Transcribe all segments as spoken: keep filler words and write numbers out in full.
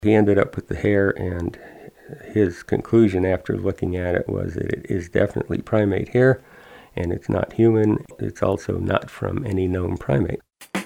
He ended up with the hair, and his conclusion after looking at it was that it is definitely primate hair, and it's not human. It's also not from any known primate.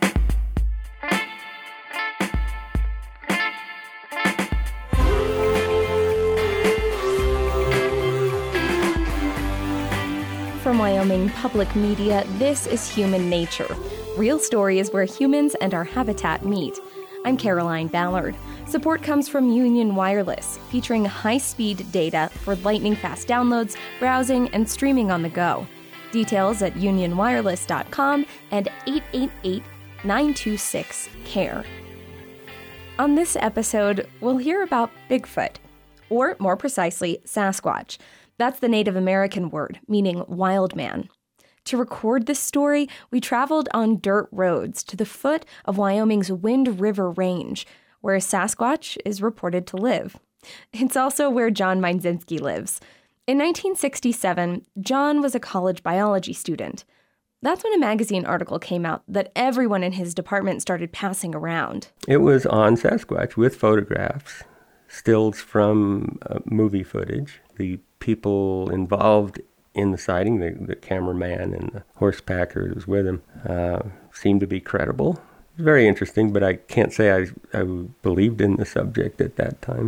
From Wyoming Public Media, this is Human Nature. Real stories where humans and our habitat meet. I'm Caroline Ballard. Support comes from Union Wireless, featuring high-speed data for lightning-fast downloads, browsing, and streaming on the go. Details at union wireless dot com and eight eight eight, nine two six, C A R E. On this episode, we'll hear about Bigfoot, or more precisely, Sasquatch. That's the Native American word, meaning wild man. To record this story, we traveled on dirt roads to the foot of Wyoming's Wind River Range, where Sasquatch is reported to live. It's also where John Meinczynski lives. In nineteen sixty-seven, John was a college biology student. That's when a magazine article came out that everyone in his department started passing around. It was on Sasquatch with photographs, stills from uh, movie footage. The people involved in the sighting, the, the cameraman and the horsepacker who was with him, uh, seemed to be credible. It was very interesting, but I can't say I, I believed in the subject at that time.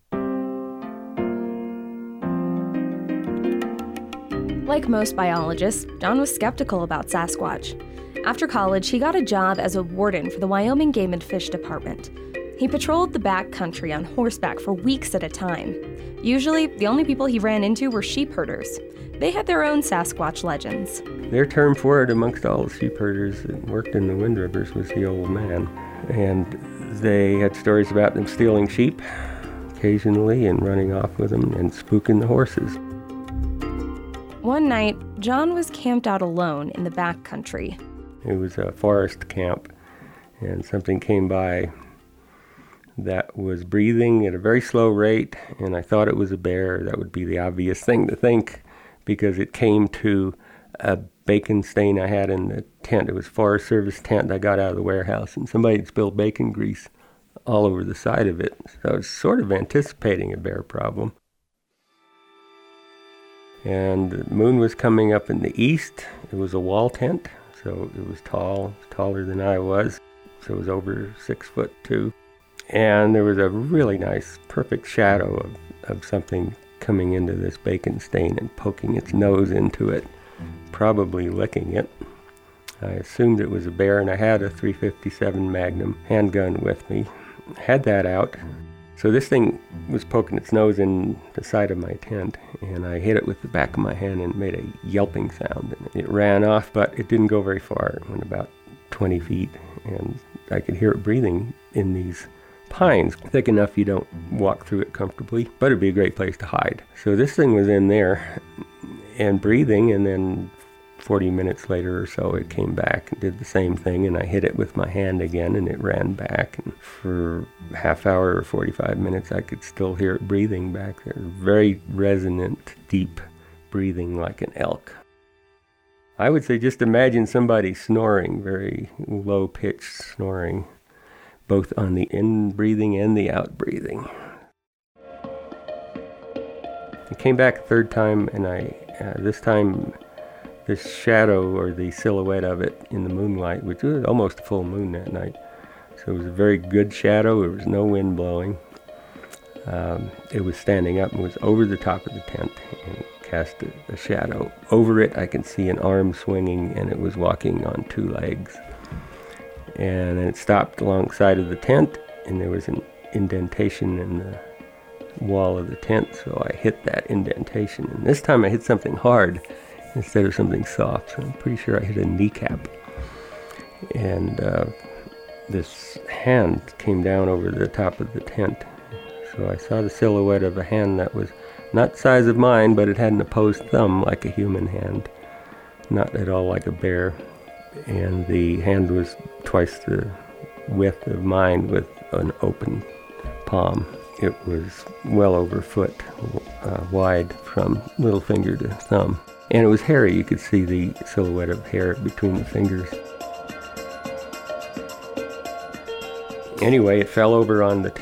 Like most biologists, John was skeptical about Sasquatch. After college, he got a job as a warden for the Wyoming Game and Fish Department. He patrolled the back country on horseback for weeks at a time. Usually, the only people he ran into were sheep herders. They had their own Sasquatch legends. Their term for it amongst all the sheep herders that worked in the Wind Rivers was the old man. And they had stories about them stealing sheep occasionally and running off with them and spooking the horses. One night, John was camped out alone in the back country. It was a forest camp, and something came by that was breathing at a very slow rate, and I thought it was a bear. That would be the obvious thing to think, because it came to a bacon stain I had in the tent. It was a Forest Service tent I got out of the warehouse, and somebody had spilled bacon grease all over the side of it. So I was sort of anticipating a bear problem. And the moon was coming up in the east. It was a wall tent, so it was tall, taller than I was. So it was over six foot two. And there was a really nice, perfect shadow of, of something coming into this bacon stain and poking its nose into it, probably licking it. I assumed it was a bear, and I had a three fifty-seven Magnum handgun with me. I had that out. So this thing was poking its nose in the side of my tent, and I hit it with the back of my hand and made a yelping sound. And it ran off, but it didn't go very far. It went about twenty feet, and I could hear it breathing in these pines, thick enough you don't walk through it comfortably, but it'd be a great place to hide. So this thing was in there and breathing, and then forty minutes later or so it came back and did the same thing, and I hit it with my hand again, and it ran back. And for a half hour or forty-five minutes I could still hear it breathing back there. Very resonant, deep breathing like an elk. I would say just imagine somebody snoring, very low-pitched snoring, both on the in-breathing and the out-breathing. I came back a third time, and I uh, this time the shadow or the silhouette of it in the moonlight, which was almost a full moon that night, so it was a very good shadow. There was no wind blowing. Um, it was standing up and was over the top of the tent and cast a, a shadow. Over it I can see an arm swinging, and it was walking on two legs. And then it stopped alongside of the tent, and there was an indentation in the wall of the tent, so I hit that indentation. And this time I hit something hard instead of something soft, so I'm pretty sure I hit a kneecap. And uh, this hand came down over the top of the tent, so I saw the silhouette of a hand that was not the size of mine, but it had an opposed thumb like a human hand, not at all like a bear. And the hand was twice the width of mine with an open palm. It was well over a foot uh, wide from little finger to thumb. And it was hairy. You could see the silhouette of hair between the fingers. Anyway, it fell over on the tent,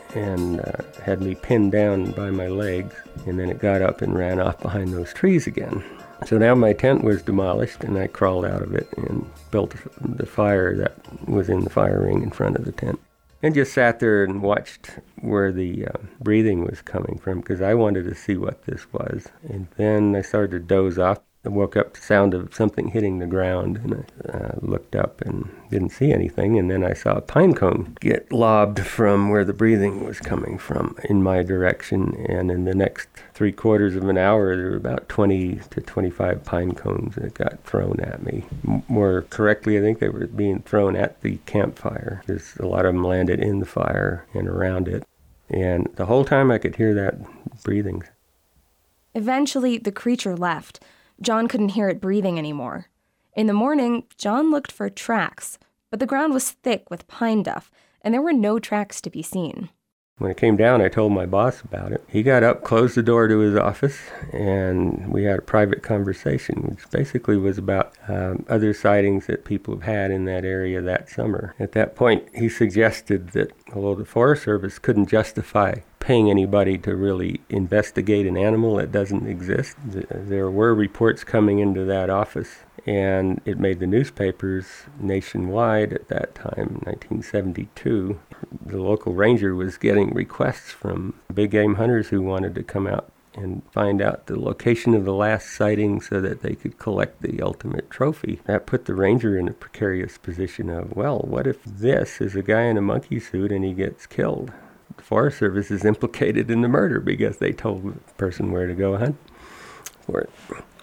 and uh, had me pinned down by my legs, and then it got up and ran off behind those trees again. So now my tent was demolished, and I crawled out of it and built the fire that was in the fire ring in front of the tent, and just sat there and watched where the uh, breathing was coming from, because I wanted to see what this was. And then I started to doze off. I woke up to the sound of something hitting the ground, and I uh, looked up and didn't see anything, and then I saw a pine cone get lobbed from where the breathing was coming from in my direction, and in the next three quarters of an hour, there were about twenty to twenty-five pine cones that got thrown at me. M- more correctly, I think they were being thrown at the campfire, because a lot of them landed in the fire and around it, and the whole time I could hear that breathing. Eventually, the creature left. John couldn't hear it breathing anymore. In the morning, John looked for tracks, but the ground was thick with pine duff, and there were no tracks to be seen. When it came down, I told my boss about it. He got up, closed the door to his office, and we had a private conversation, which basically was about um, other sightings that people have had in that area that summer. At that point, he suggested that although the Forest Service couldn't justify paying anybody to really investigate an animal that doesn't exist, th- there were reports coming into that office, and it made the newspapers nationwide at that time, nineteen seventy-two. The local ranger was getting requests from big game hunters who wanted to come out and find out the location of the last sighting so that they could collect the ultimate trophy. That put the ranger in a precarious position of, well, what if this is a guy in a monkey suit and he gets killed? The Forest Service is implicated in the murder because they told the person where to go hunt for it.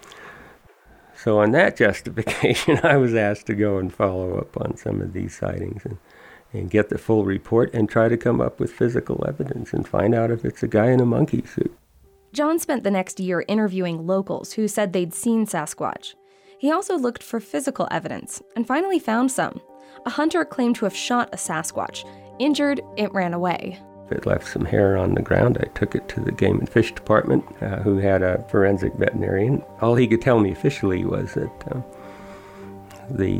So on that justification, I was asked to go and follow up on some of these sightings and, and get the full report and try to come up with physical evidence and find out if it's a guy in a monkey suit. John spent the next year interviewing locals who said they'd seen Sasquatch. He also looked for physical evidence and finally found some. A hunter claimed to have shot a Sasquatch. Injured, it ran away. It left some hair on the ground. I took it to the Game and Fish Department, uh, who had a forensic veterinarian. All he could tell me officially was that um, the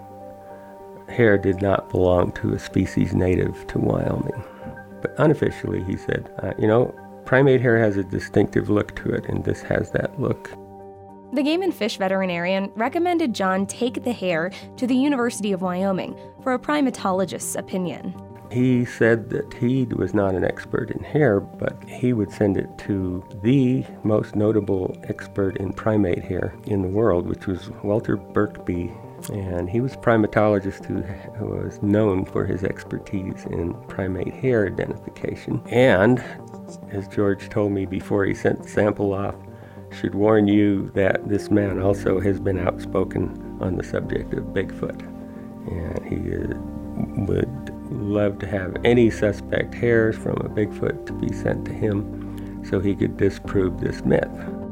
hair did not belong to a species native to Wyoming. But unofficially, he said, uh, you know, primate hair has a distinctive look to it, and this has that look. The Game and Fish veterinarian recommended John take the hair to the University of Wyoming for a primatologist's opinion. He said that he was not an expert in hair, but he would send it to the most notable expert in primate hair in the world, which was Walter Birkby. And he was a primatologist who, who was known for his expertise in primate hair identification. And, as George told me before he sent the sample off, should warn you that this man also has been outspoken on the subject of Bigfoot. And he uh, would love to have any suspect hairs from a Bigfoot to be sent to him so he could disprove this myth.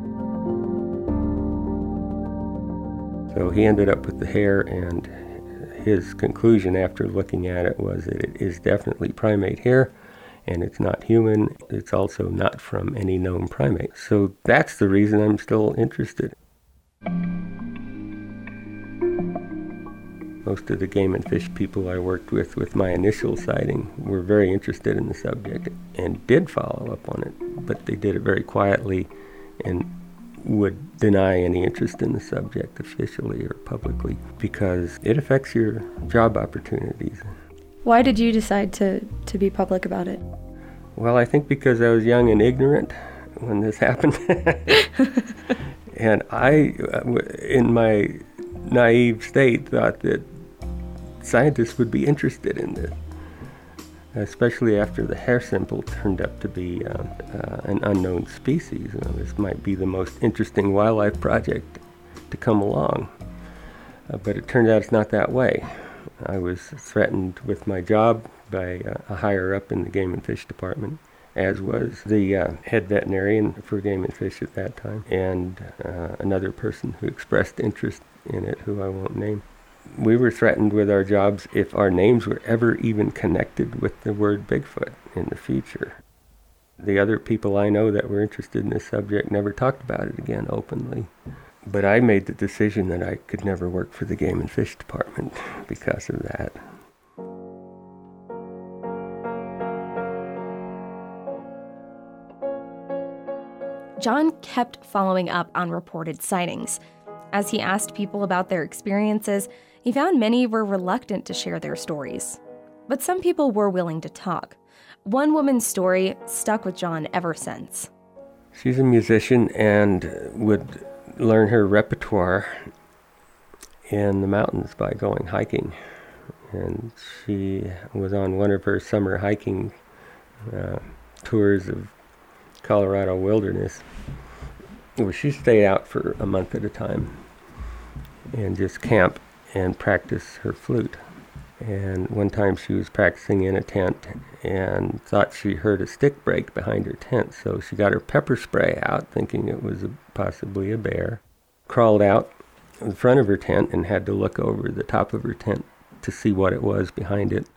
So he ended up with the hair, and his conclusion after looking at it was that it is definitely primate hair, and it's not human. It's also not from any known primate. So that's the reason I'm still interested. Most of the Game and Fish people I worked with with my initial sighting were very interested in the subject and did follow up on it, but they did it very quietly and would deny any interest in the subject officially or publicly because it affects your job opportunities. Why did you decide to, to be public about it? Well, I think because I was young and ignorant when this happened. And I, in my naive state, thought that scientists would be interested in this, especially after the hair sample turned up to be uh, uh, an unknown species. You know, this might be the most interesting wildlife project to come along. Uh, but it turned out it's not that way. I was threatened with my job by uh, a higher up in the Game and Fish Department, as was the uh, head veterinarian for Game and Fish at that time, and uh, another person who expressed interest in it, who I won't name. We were threatened with our jobs if our names were ever even connected with the word Bigfoot in the future. The other people I know that were interested in this subject never talked about it again openly. But I made the decision that I could never work for the Game and Fish Department because of that. John kept following up on reported sightings. As he asked people about their experiences, he found many were reluctant to share their stories. But some people were willing to talk. One woman's story stuck with John ever since. She's a musician and would learn her repertoire in the mountains by going hiking. And she was on one of her summer hiking uh, tours of Colorado wilderness, where she stayed out for a month at a time and just camp and practice her flute. And one time she was practicing in a tent and thought she heard a stick break behind her tent, so she got her pepper spray out, thinking it was a, possibly a bear, crawled out in front of her tent and had to look over the top of her tent to see what it was behind it.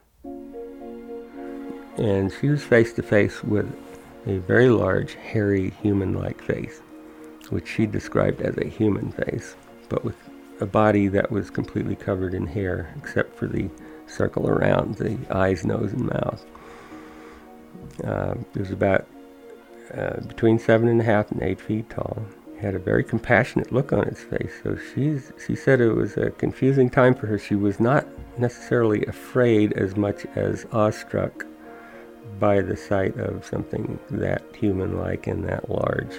And she was face to face with a very large, hairy, human-like face, which she described as a human face, but with a body that was completely covered in hair, except for the circle around the eyes, nose, and mouth. Uh, it was about uh, between seven and a half and eight feet tall. It had a very compassionate look on its face. So she's, she said it was a confusing time for her. She was not necessarily afraid as much as awestruck by the sight of something that human-like and that large.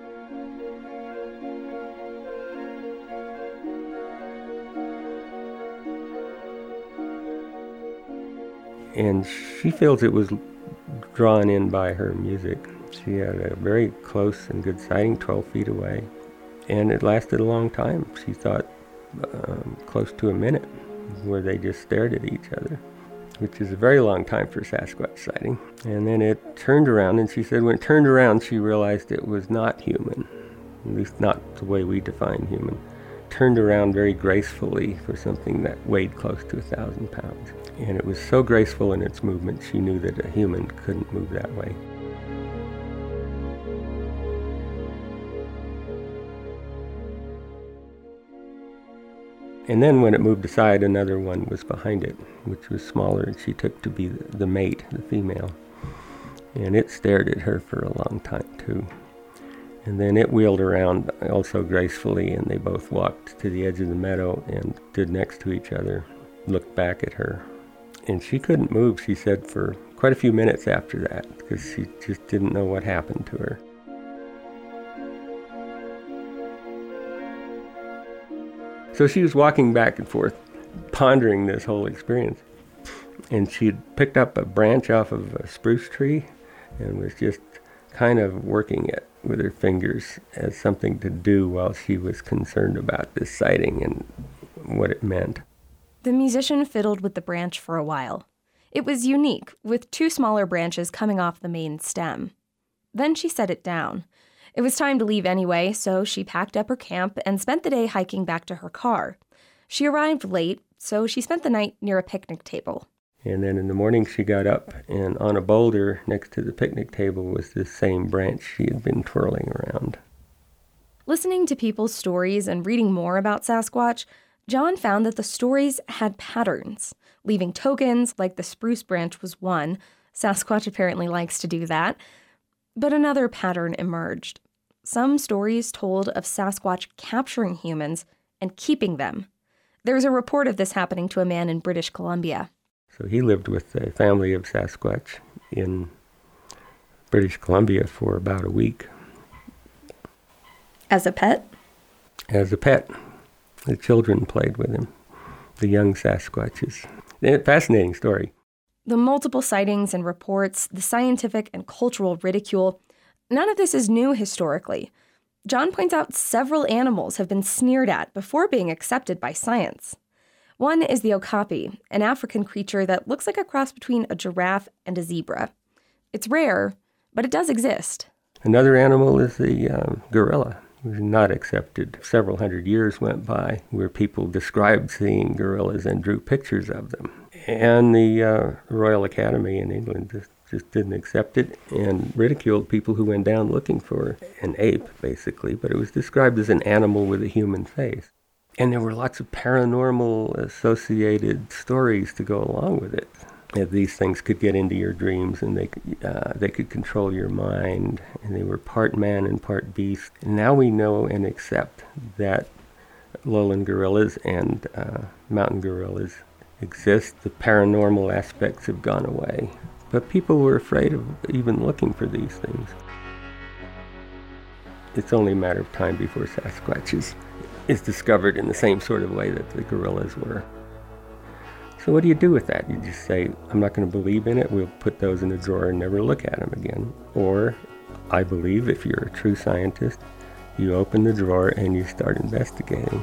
And she feels it was drawn in by her music. She had a very close and good sighting, twelve feet away. And it lasted a long time. She thought um, close to a minute, where they just stared at each other, which is a very long time for Sasquatch sighting. And then it turned around, and she said when it turned around, she realized it was not human, at least not the way we define human. Turned around very gracefully for something that weighed close to a thousand pounds. And it was so graceful in its movement, she knew that a human couldn't move that way. And then when it moved aside, another one was behind it, which was smaller, and she took to be the, the mate, the female. And it stared at her for a long time, too. And then it wheeled around also gracefully, and they both walked to the edge of the meadow and stood next to each other, looked back at her. And she couldn't move, she said, for quite a few minutes after that, because she just didn't know what happened to her. So she was walking back and forth, pondering this whole experience. And she'd picked up a branch off of a spruce tree and was just kind of working it with her fingers as something to do while she was concerned about this sighting and what it meant. The musician fiddled with the branch for a while. It was unique, with two smaller branches coming off the main stem. Then she set it down. It was time to leave anyway, so she packed up her camp and spent the day hiking back to her car. She arrived late, so she spent the night near a picnic table. And then in the morning she got up, and on a boulder next to the picnic table was this same branch she had been twirling around. Listening to people's stories and reading more about Sasquatch, John found that the stories had patterns, leaving tokens, like the spruce branch was one. Sasquatch apparently likes to do that. But another pattern emerged. Some stories told of Sasquatch capturing humans and keeping them. There's a report of this happening to a man in British Columbia. So he lived with a family of Sasquatch in British Columbia for about a week. As a pet? As a pet. The children played with him, the young Sasquatches. A fascinating story. The multiple sightings and reports, the scientific and cultural ridicule, none of this is new historically. John points out several animals have been sneered at before being accepted by science. One is the okapi, an African creature that looks like a cross between a giraffe and a zebra. It's rare, but it does exist. Another animal is the um, gorilla. It was not accepted. Several hundred years went by where people described seeing gorillas and drew pictures of them. And the uh, Royal Academy in England just, just didn't accept it and ridiculed people who went down looking for an ape, basically. But it was described as an animal with a human face. And there were lots of paranormal associated stories to go along with it. that these things could get into your dreams, and they uh, they could control your mind, and they were part man and part beast. And now we know and accept that lowland gorillas and uh, mountain gorillas exist. The paranormal aspects have gone away, but people were afraid of even looking for these things. It's only a matter of time before Sasquatch is, is discovered in the same sort of way that the gorillas were. So what do you do with that? You just say, I'm not going to believe in it, we'll put those in a drawer and never look at them again. Or, I believe, if you're a true scientist, you open the drawer and you start investigating.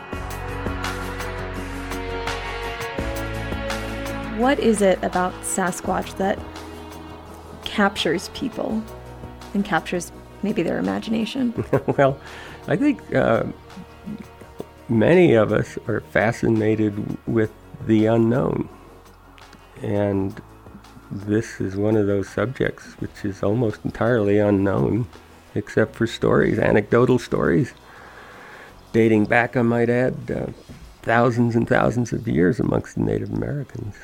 What is it about Sasquatch that captures people and captures maybe their imagination? Well, I think uh, many of us are fascinated with the unknown. And this is one of those subjects which is almost entirely unknown, except for stories, anecdotal stories, dating back, I might add, uh, thousands and thousands of years amongst the Native Americans.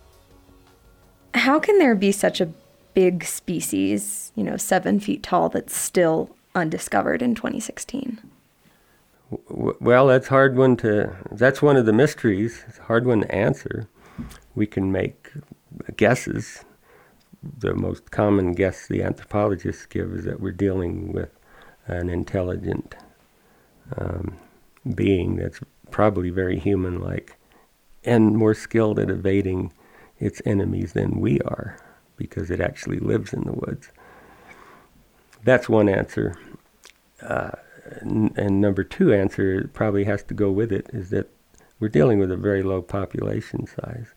How can there be such a big species, you know, seven feet tall, that's still undiscovered in twenty sixteen? W- well, that's hard one to, that's one of the mysteries. It's a hard one to answer. We can make guesses. The most common guess the anthropologists give is that we're dealing with an intelligent um, being that's probably very human-like and more skilled at evading its enemies than we are, because it actually lives in the woods. That's one answer. Uh, and, and number two answer probably has to go with it, is that we're dealing with a very low population size.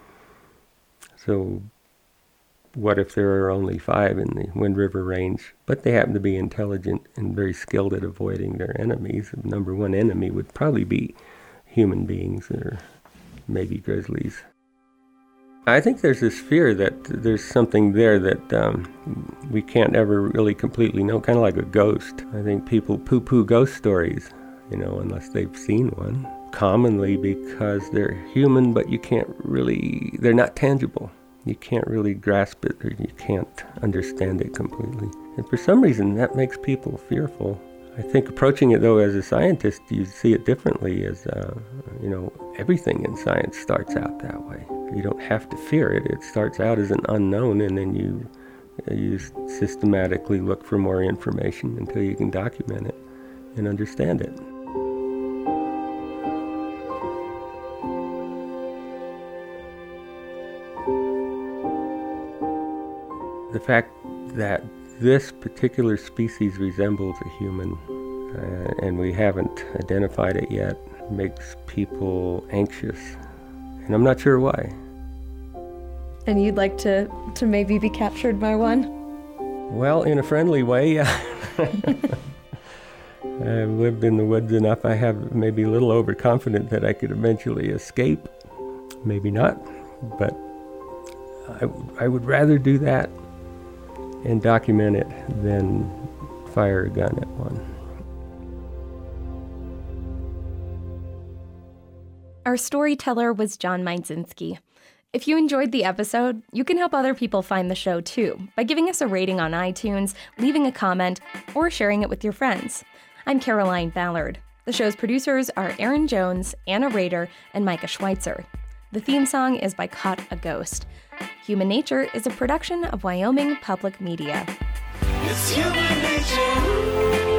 So what if there are only five in the Wind River Range, but they happen to be intelligent and very skilled at avoiding their enemies? The number one enemy would probably be human beings, or maybe grizzlies. I think there's this fear that there's something there that um, we can't ever really completely know, kind of like a ghost. I think people poo-poo ghost stories, you know, unless they've seen one, commonly because they're human, but you can't really, they're not tangible. You can't really grasp it, or you can't understand it completely. And for some reason, that makes people fearful. I think approaching it, though, as a scientist, you see it differently. As, uh, you know, everything in science starts out that way. You don't have to fear it. It starts out as an unknown, and then you, you systematically look for more information until you can document it and understand it. The fact that this particular species resembles a human, uh, and we haven't identified it yet, makes people anxious. And I'm not sure why. And you'd like to, to maybe be captured by one? Well, in a friendly way, yeah. I've lived in the woods enough. I have maybe a little overconfident that I could eventually escape. Maybe not, but I, I would rather do that and document it than fire a gun at one. Our storyteller was John Mydzinski. If you enjoyed the episode, you can help other people find the show too by giving us a rating on iTunes, leaving a comment, or sharing it with your friends. I'm Caroline Ballard. The show's producers are Aaron Jones, Anna Rader, and Micah Schweitzer. The theme song is by Caught a Ghost. Human Nature is a production of Wyoming Public Media. It's human nature.